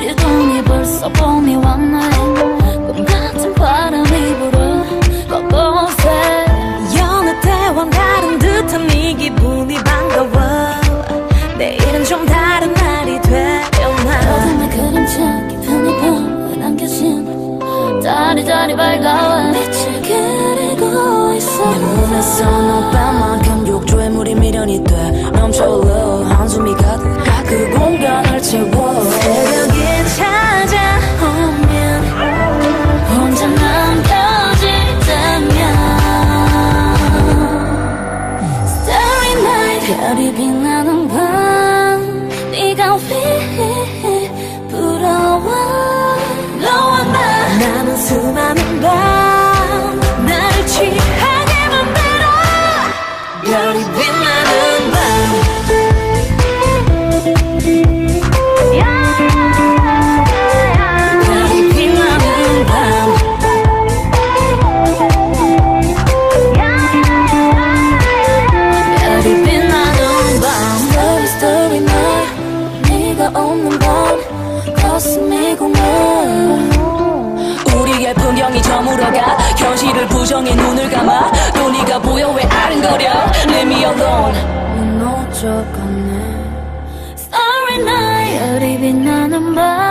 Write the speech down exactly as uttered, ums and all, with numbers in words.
시동이 벌써 봄이 왔네. 꿈 같은 바람이 불어 곳곳에 여느 때와 다른 듯한 네 기분이 반가워. 내일은 좀 다른 날이 되려나. 어둠의 그림자 깊은 이 밤에 남겨진 달이 달이 밝아와 빛을 그리고 있어. 내 눈에서 너만큼 욕조에 물이 미련이 돼 넘쳐흘러 한숨이 가득 그 공간을 채워. 새벽이 찾아오면 혼자 남겨질 때면 Starry night 별이 빛나는 밤 네가 왜 부러워. 너와 나 나는 수많은 밤 나를 취하게 만들어. 별이 빛나는 밤 별이 빛나는 밤 별이 빛나는 밤. Starry starry night 네가 없는 밤 가슴이 공허. 우리의 풍경이 저물어가 현실을 부정해 눈을 감아 또 네가 보여 왜 아른거려. Leave me alone. 넌 어쩌겠네. Starry night 별이 빛나는 밤